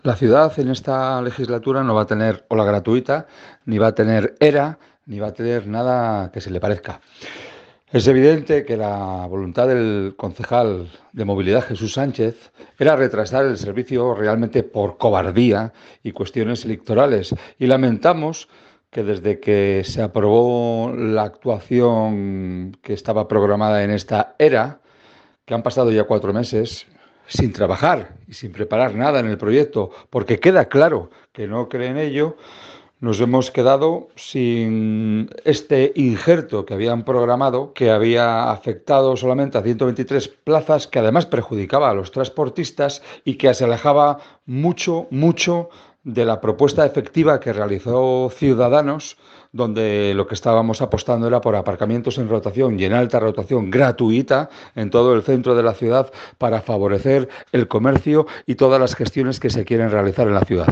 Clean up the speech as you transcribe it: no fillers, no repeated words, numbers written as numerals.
La ciudad en esta legislatura no va a tener ola gratuita, ni va a tener ERA, ni va a tener nada que se le parezca. Es evidente que la voluntad del concejal de movilidad, Jesús Sánchez, era retrasar el servicio realmente por cobardía y cuestiones electorales. Y lamentamos que desde que se aprobó la actuación que estaba programada en esta ERA, que han pasado ya 4 meses sin trabajar y sin preparar nada en el proyecto, porque queda claro que no cree en ello, nos hemos quedado sin este injerto que habían programado, que había afectado solamente a 123 plazas, que además perjudicaba a los transportistas y que se alejaba mucho de la propuesta efectiva que realizó Ciudadanos, donde lo que estábamos apostando era por aparcamientos en rotación y en alta rotación gratuita en todo el centro de la ciudad para favorecer el comercio y todas las gestiones que se quieren realizar en la ciudad.